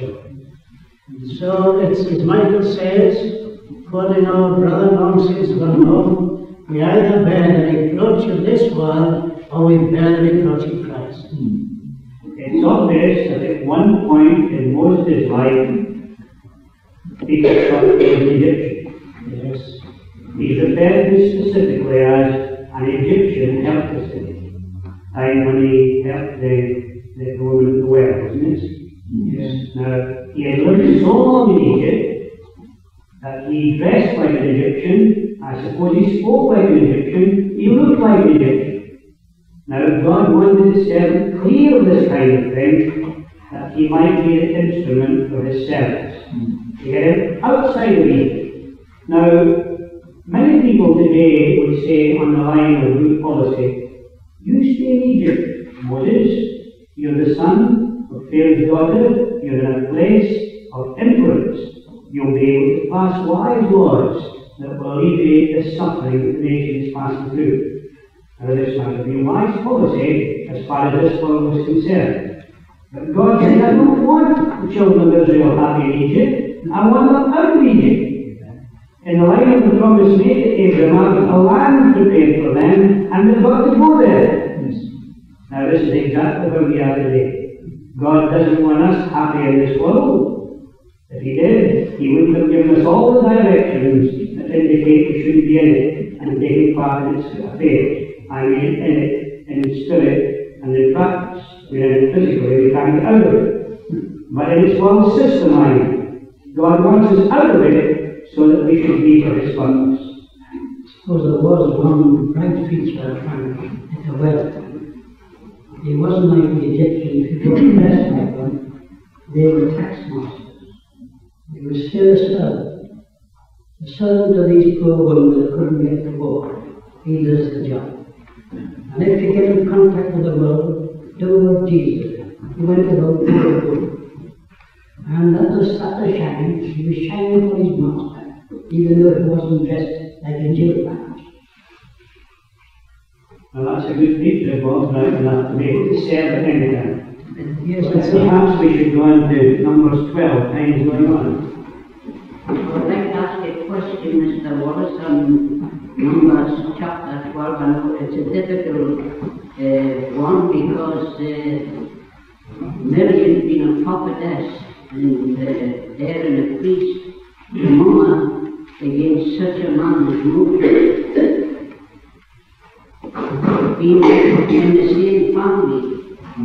So it's, as Michael says, quoting our brother long since well known, we either bear the reproach of this world or we bear the reproach of Christ. It's obvious that at one point in Moses' life, he got an Egyptian. Yes. He's referred to specifically as an Egyptian helpless him. Time when he helped the, the woman at the well, wasn't it? Yes. Now, he had lived so long in Egypt that he dressed like an Egyptian. I suppose he spoke like an Egyptian. He looked like an Egyptian. Now, God wanted to set him clear of this kind of thing, that he might be the instrument for his service. To get him outside of Egypt. Now, many people today would say on the line of good policy, you stay in Egypt, Moses. You're the son of Pharaoh's daughter. You're in a place of influence. You'll be able to pass wise laws that will alleviate the suffering that the nation is passing through. Now, this might have been wise policy as far as this world was concerned. But God said, I don't want the children of Israel happy in Egypt. I want them out of Egypt. In the light of the promise made to Abraham, a land prepared for them, and they've got to go there. Now, this is exactly where we are today. God doesn't want us happy in this world. If He did, He wouldn't have given us all the directions that indicate we shouldn't be in it and taking part in its affairs. I mean, in it, in spirit, and in practice. We're in it physically, we can't get out of it. But in its world system, I mean, God wants us out of it so that we should be for His purpose. Suppose there was one bright feature at the well. He wasn't like the Egyptians who were dressed like them. They were tax masters. He was still a servant. The servant of these poor women that couldn't get to work. He does the job. And if you get in contact with the world, do what Jesus did. He went about to the good. And that was such a shine. He was shining for his master, even though he wasn't dressed like a jailbird. Well, that's a good feature of God's right enough to be able to serve at any time. Yes, But that's it. perhaps we should go on to Numbers twelve, times going on. I'd like to ask a question, Mister Wallace, on Numbers chapter twelve. I know it's a difficult uh, one because uh, Miriam's been a prophetess and uh, Aaron a priest. Mama against such a man as Moses, being in the same family.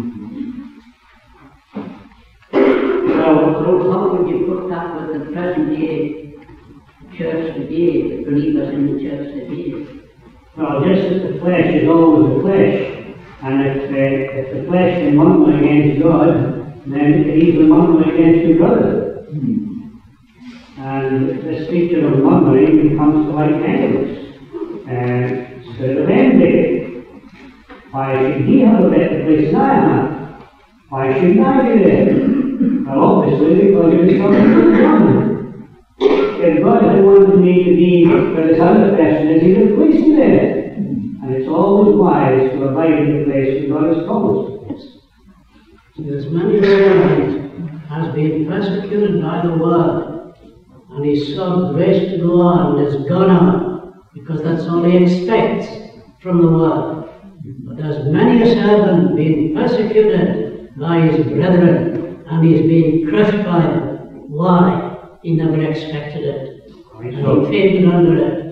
So how would you put that with the present day church today, the believers in the church today? Well, just as the flesh is always the flesh, and if, uh, if the flesh can murmur against God, then it can easily murmur against your brother. And this feature of murmuring becomes to like enemies. Uh, spirit of envy. Why should he have a better place than I have? Why shouldn't I be there? Well, obviously, because you're something to done. If God had wanted me to be where this other person is, He would have placed me there. And it's always wise to abide in the place that God has promised. There's many realities has been persecuted by the world, and he sought grace to go on, and has gone on, because that's all he expects from the world. But has many a servant been persecuted by his brethren, and he's been crushed by them. Why? He never expected it. And he fainted under it.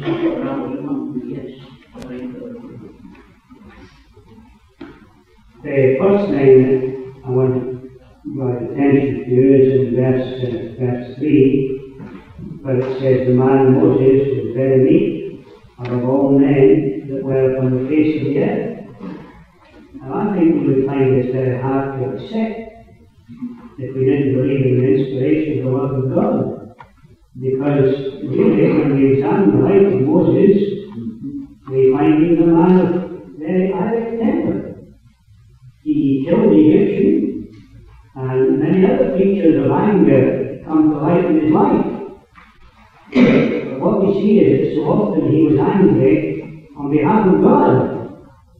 Yes. The first thing I want to draw attention to is in verse, uh, verse three, where it says, "The man Moses was very meek above all men that were upon the face of the earth." And I think we would find this very hard to accept if we didn't believe in the inspiration of the Word of God. Because really, when we examine the life of Moses, we find him a man of very irate temper. He killed the Egyptian, and many other features of anger come to light in his life. But what we see is that so often he was angry on behalf of God.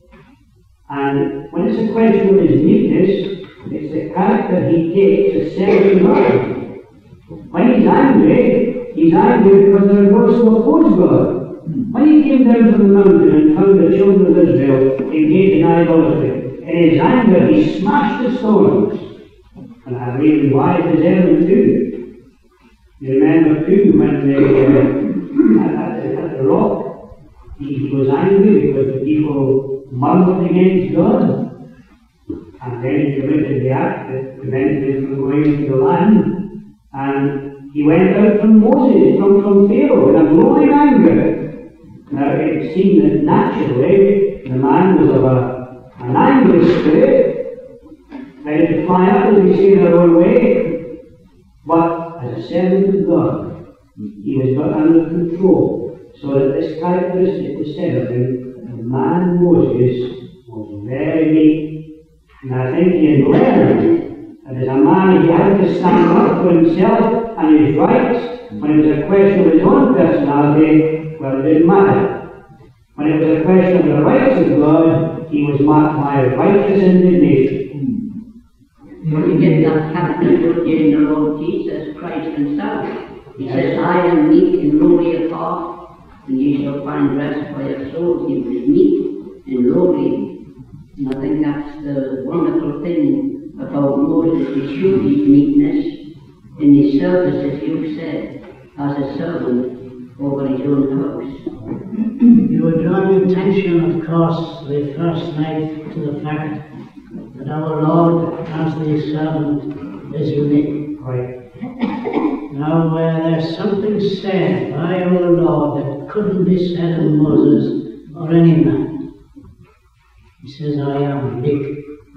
And when it's a question of his meekness, it's the character he takes as serving God. When he's angry, he's angry because there are those who oppose God. When he came down from the mountain and found the children of Israel engaged in idolatry, in his anger he smashed the stones. And I really why it is evident too. You remember too when they uh, at, the, at the rock, he, he was angry because the people murmured against God. And then he committed the act that prevented him from going into the land. And he went out from Moses, from, from Pharaoh, in a glowing anger. Now it seemed that naturally the man was of a, an angry spirit, ready to fly out, as we say, in our own way. But as a servant of God, he was got under control, so that this characteristic was said of him: the man Moses was very meek. And I think he had learned that as a man he had to stand up for himself and his rights. When it was a question of his own personality, well, it didn't matter. When it was a question of the rights of God, he was marked by righteous indignation. But we get that character in the Lord Jesus Christ himself. He yes. says, "I am meek and lowly of heart, and ye shall find rest for your souls." He was meek and lowly. And I think that's the wonderful thing about Moses. He showed his meekness in his service, as you said, as a servant over his own house. You were drawing attention, of course, the first night to the fact that our Lord, as the servant, is unique. Right. Now, uh, there's something said by our Lord that couldn't be said of Moses or any man. He says, "I am meek."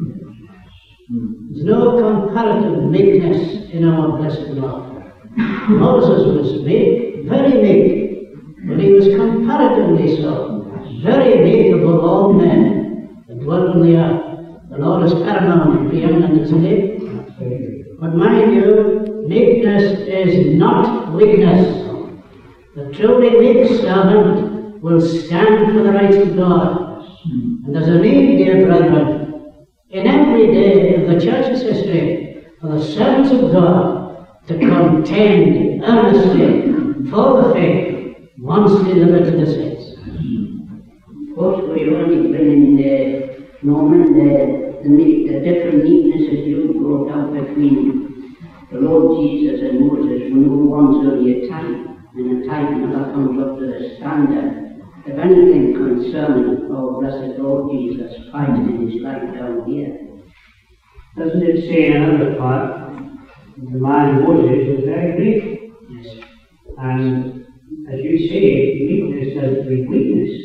There's no comparative meekness in our blessed Lord. Moses was meek, very meek, but he was comparatively so, very meek above all men that dwell on the earth. The Lord is paramount in preeminent, isn't he? But mind you, meekness is not weakness. The truly meek servant will stand for the rights of God. And there's a need, dear brethren, in every day of the church's history for the servants of God to contend earnestly for the faith once delivered to the saints. Of course, we only bring in the Norman, the, the, the different meeknesses you brought out between the Lord Jesus and Moses, when no one's only a type, and a type never comes up to the standard. If anything concerning our blessed Lord Jesus fighting in his life down here. Doesn't it say in another part, the man Moses was very meek? Yes. And as you say, meekness doesn't mean weakness.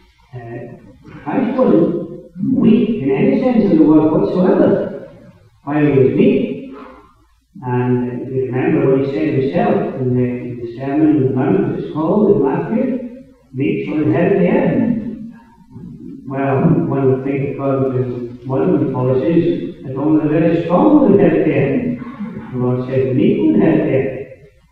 Uh, Christ wasn't weak in any sense of the word whatsoever, while he was meek. And uh, you remember what he said himself in the, in the Sermon on the Mount, it's called in Matthew. Meek shall inherit the earth. Well, one would think, according to modern policies, that only the very strong will inherit the earth. The Lord says the meek will inherit the earth.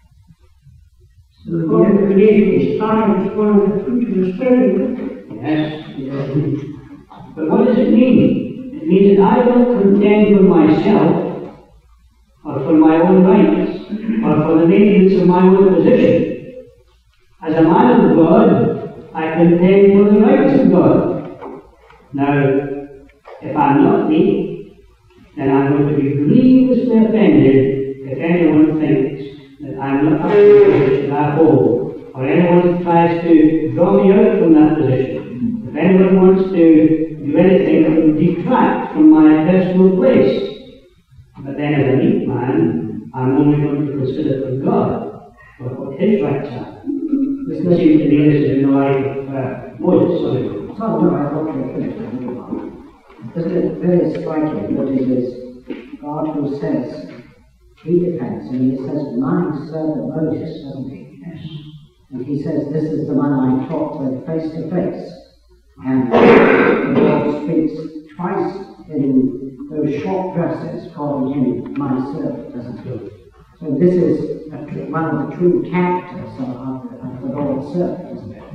So the creation is fine, it's one of the fruit of the Spirit. Yes. yes. But what does it mean? It means that I don't contend for myself or for my own rights, or for the maintenance of my own position. As a man of God, I contend for the rights of God. Now, if I'm not me, then I'm going to be grievously offended if anyone thinks that I'm not up to the position I hold, or anyone tries to draw me out from that position. If anyone wants to do anything that will detract from my personal place. But then as a meek man, I'm only going to consider for God, for what his rights are. This seems to me this is in the light of uh, Moses. Sorry. Oh, no, I thought you finished. Isn't it very striking that it is God who says, he defends, and he says, my servant Moses, doesn't he? Yes. And he says, this is the man I talked with face to face. And the Lord speaks twice in those short verses, calling him my servant, doesn't he? So this is a, one of the true characters of, of, of the Lord's servant, isn't it?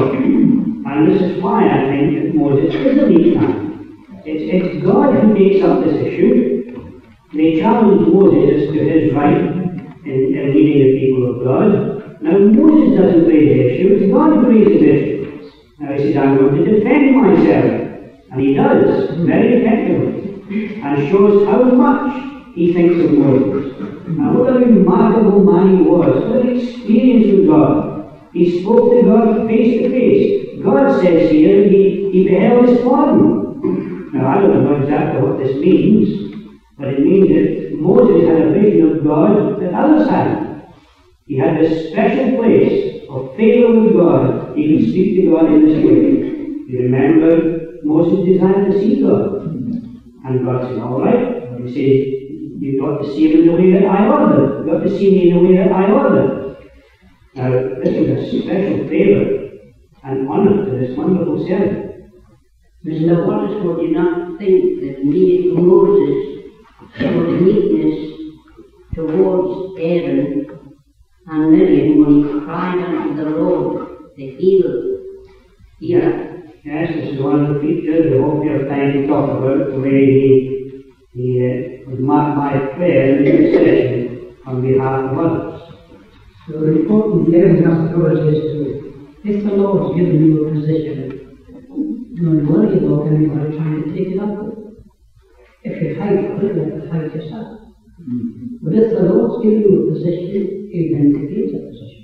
And this is why I think that Moses is a meek man. It's, it's God who makes up this issue. They challenge Moses to his right in, in leading the people of God. Now Moses doesn't raise the issue, it's God who raises the issue. Now he says, I'm going to defend myself. And he does, very effectively, and shows how much he thinks of Moses. And what a remarkable man he was, what an experience with God. He spoke to God face to face. God says here he, he beheld his form. Now I don't know exactly what this means, but it means that Moses had a vision of God that others had. He had this special place of favour with God. He could speak to God in this way. You remember, Moses desired to see God. And God said, all right. He said, you've got to see him in the way that I ordered. You've got to see me in the way that I ordered. Now, this was a special favour and honour to this wonderful servant. Mister Wallace, would you not think that me- Moses showed meekness towards Aaron and Miriam when he cried unto the Lord, the heal? Yeah. Yes, this is one of the features we hope you have time to talk about, the way he, he uh, was marked by prayer and intercession on behalf of others. So the important thing of course is to, if the Lord's given you a position, don't worry about anybody trying to take it up with you. If you fight for it, you have to fight yourself. Mm-hmm. But if the Lord's given you a position, He'll vindicate that position.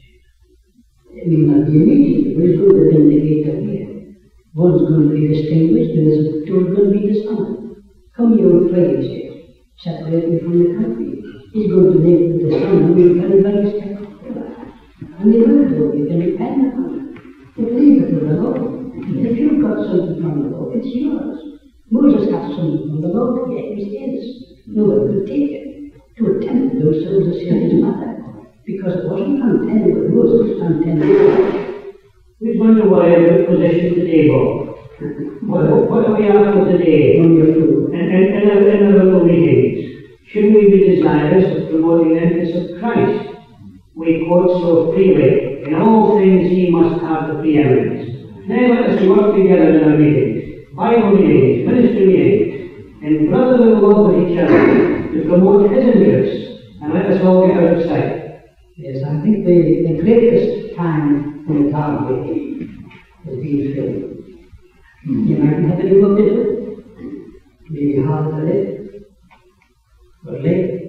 It may not be immediate, but He's going to vindicate that here. One's going to be distinguished, and there's two going to be dishonored. Come here and pray, he says. Separate me from the country. He's going to make the dishonor be very, very spectacular. And he will do it, you can depend upon it. But leave it to the Lord. If you've got something from the Lord, it's yours. Moses got something from the Lord, yeah, it was his. No one could take it. To attempt to do so was a serious matter, because it wasn't contended with Moses, it was contended with God. Who's going to worry about position today, Bob? What, what are we after today? In, in, in, our, in our little meetings, should we be desirous of promoting the interests of Christ? We quote so freely, in all things he must have the preeminence. Now let us work together in our meetings, Bible meetings, ministry meetings, in brotherly love with each other, to promote his interests, and let us all get out of sight. Yes, I think the, the greatest time in the Calvary has been filled. Mm-hmm. You might have any work to do. Maybe hard to live, but live.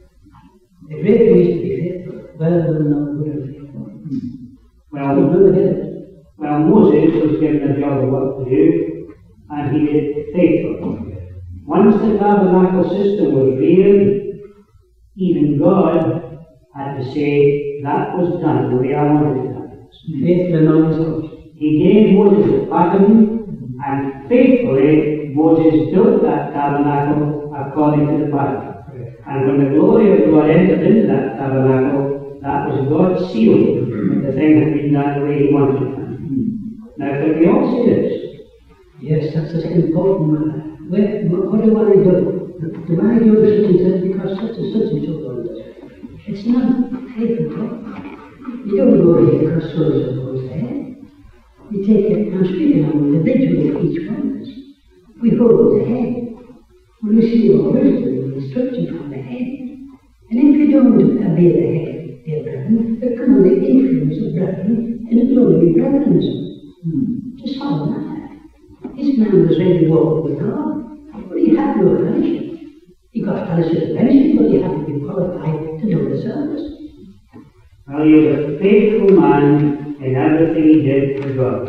The great thing is to be faithful, well done, not good and faithful. Mm-hmm. Well, we'll do it. Well, Moses was given a job of work to do, and he did faithfully. Once the tabernacle system was reared, even God had to say, that was done the way I wanted it done. Faithful in all his course. He gave Moses a pattern, and faithfully Moses built that tabernacle according to the pattern. And when the glory of God entered into that tabernacle, that was God's seal. The thing had been done the way he wanted it done. Now, can we all see this? Yes, that's an important matter. Where, what do you want to do? Do I do such and such because such and such and so on? It's not faithful. You don't go here because so and so goes there. You take it, I'm speaking of individually each one of us. We hold the head. When we see your wisdom and instruction from the head, you don't obey the head, dear brethren, there come on the influence of brethren, and it will only be brethrenism. Hmm. Just follow that. This man was ready to walk with God, but he had no fellowship. He got fellowship eventually, but he had to be qualified to do the service. Well, he was a faithful man in everything he did for God.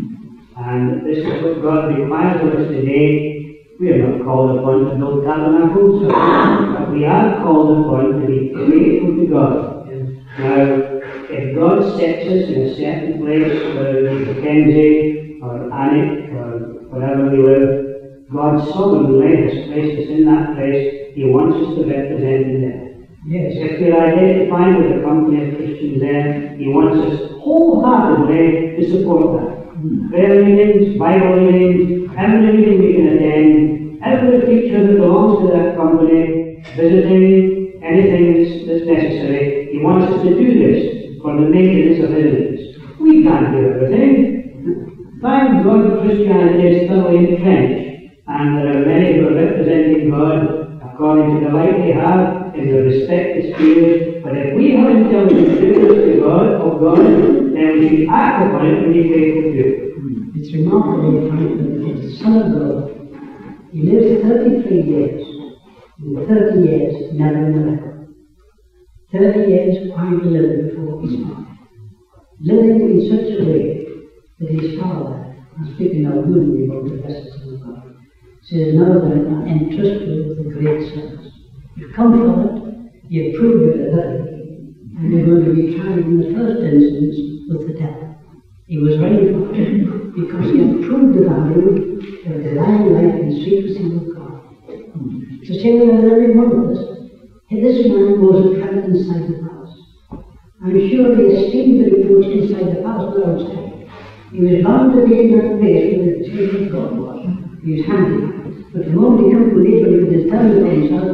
And this is what God requires of us today. We are not called upon to build tabernacles, but we are called upon to be faithful to God. Now, if God sets us in a certain place, whether it be Mackenzie or Alnwick or wherever we live, God sovereignly has placed us in that place. He wants us to represent Him there. Yes. If we're identified with a company of Christians there, He wants us wholeheartedly to support that. Prayer meetings, Bible meetings, every meeting we can attend, every teacher that belongs to that company, visiting, anything that's, that's necessary, He wants us to do this for the maintenance of His interests. We can't do everything. Thank God Christianity is thoroughly entrenched, and there are many who are representing God according to the light they have in their respective spheres. But if we have intelligence to God, of God, then we should act upon it and be faithful to it. It's remarkable to find that the Son of God, He lived thirty-three years, and thirty years never in the record. thirty years quietly living before His Father. Living in such a way that His Father, I'm speaking now goodly about the blessed Son of God, says, now then, I entrust you with a great service. You've come for it, you've proved your ability, and you're going to be tried in the first instance with the devil. He was ready for it because he had proved the value of divine life and secrecy with God. To say that every one of us, this man was a friend inside the palace. I'm sure he esteemed the reproach inside the palace, not outside. He was bound to be in that place where the church of God was. He was handy. But the moment he come to leave, he was determined on himself.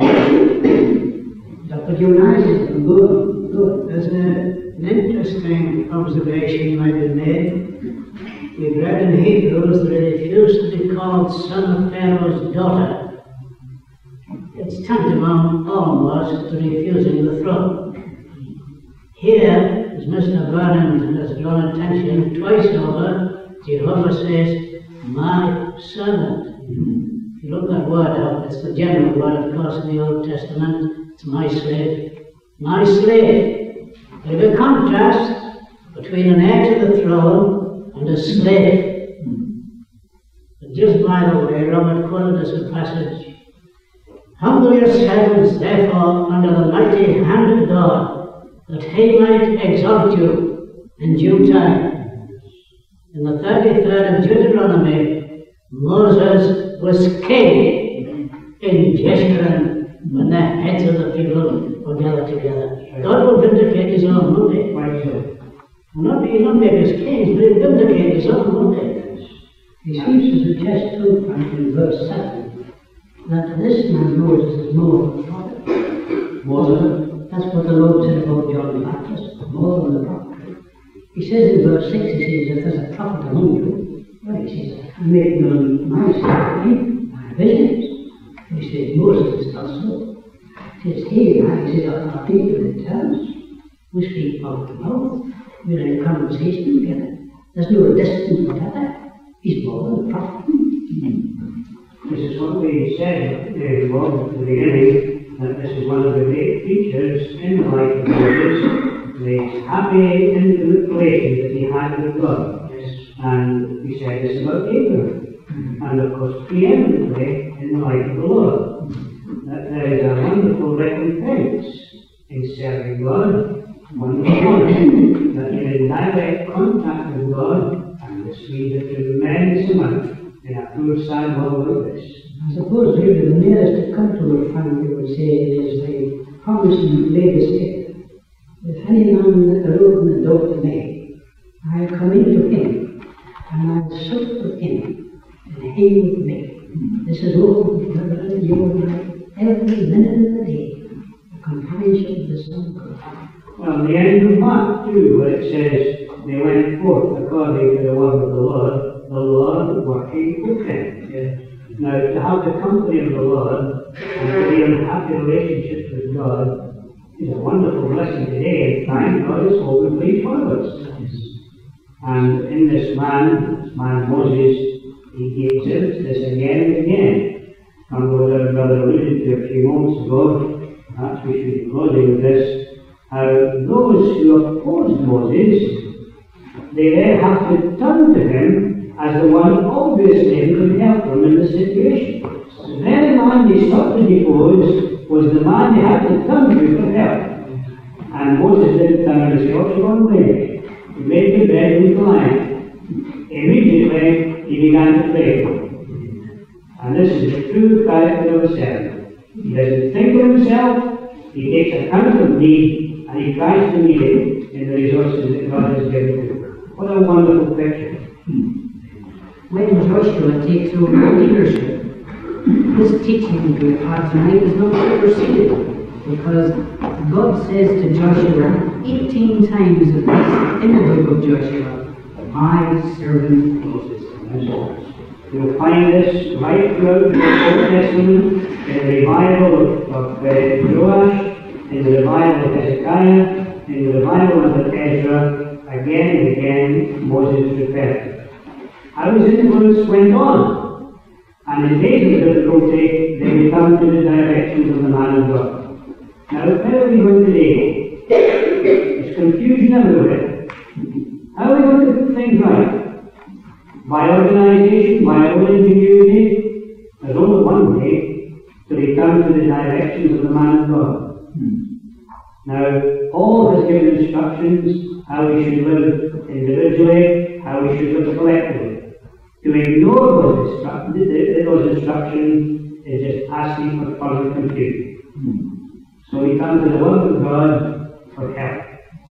Doctor Jonas, good, good. There's a An interesting observation might be made. We've read in Hebrews that he refused to be called son of Pharaoh's daughter. It's tantamount almost to refusing the throne. Here, as Mister Vernon has drawn attention twice over, Jehovah says, my servant. If you look that word up, it's the general word, of course, in the Old Testament. It's my slave. My slave. There's a contrast between an heir to the throne and a slave. But just by the way, Robert quoted us a passage. Humble yourselves, therefore, under the mighty hand of God, that He might exalt you in due time. In the thirty-third of Deuteronomy, Moses was king in Jeshurun when the heads of the people were gathered together. God will vindicate His own, won't He? Quite so. Not be not make us kings, but He'll vindicate His own, won't He? He seems to suggest too, Frank, in verse seven, that this man Moses is more than a prophet. More than, that's what the Lord said about John the Baptist, more than a prophet. He says in verse six, he says, if there's a prophet among you, well, he says, I make known my secret, my visions. He says, Moses is not so. He says, he, I said, our people in terms, we speak mouth to mouth, we're in a conversation together. There's no distance whatever. He's more than a prophet. This is what we said uh, well, at the beginning, that this is one of the great features in the life of Moses, the happy, intimate relations that he had with God. Yes. And we said this about Abraham, and of course preeminently in the life of the Lord, that there is a wonderful recompense in serving God, wonderful honor, that you're in direct contact with God, and this means a tremendous amount in a poor sad world like this. I suppose really the nearest to come to it, Frank, you would say, is the promise in Leviticus. If any man that will open the door to me, I'll come into him, and I'll sup with him, and he with me. This is all for you and I, every minute of the day, the companionship of the Son of God. Well, the end of Mark two, where it says, they went forth according to the word of the Lord, the Lord working with them. Yeah. Now, to have the company of the Lord and to be in happy relationships with God, is a wonderful blessing today, and thank God it's open for each one of us. And in this man, this man Moses, he exhibits this again and again. And what our brother alluded to a few moments ago, perhaps we should be closing with this, how those who opposed Moses, they then have to turn to him as the one obviously who could help them in the situation. The very man they sought to depose was the man they had to turn to for help. And Moses didn't turn and say, "What's wrong with you?" He made the bed and climbed. Immediately he began to pray. And this is the true character of a servant. He doesn't think of himself, he takes account of need, and he tries to meet it in the resources that God has given him. What a wonderful picture. When Joshua takes over leadership, this teaching we have tonight is not superseded, because God says to Joshua eighteen times at least in the book of Joshua, "My servant Moses." You'll find this right throughout the Old Testament, in the revival of, of uh, Joash, in the revival of Hezekiah, in the revival of Ezra. Again and again, Moses referred. How his influence went on, and in days of difficulty, they returned to the directions of the man of God. Now, where are we going today? There's confusion everywhere. How are we going to put things right? By organisation, by own ingenuity? There's only one way: to return to the directions of the man of God. Now, Paul has given instructions how we should live individually, how we should live collectively. To ignore those instructions, those instructions is just asking for further confusion. So we come to the Word of God for help.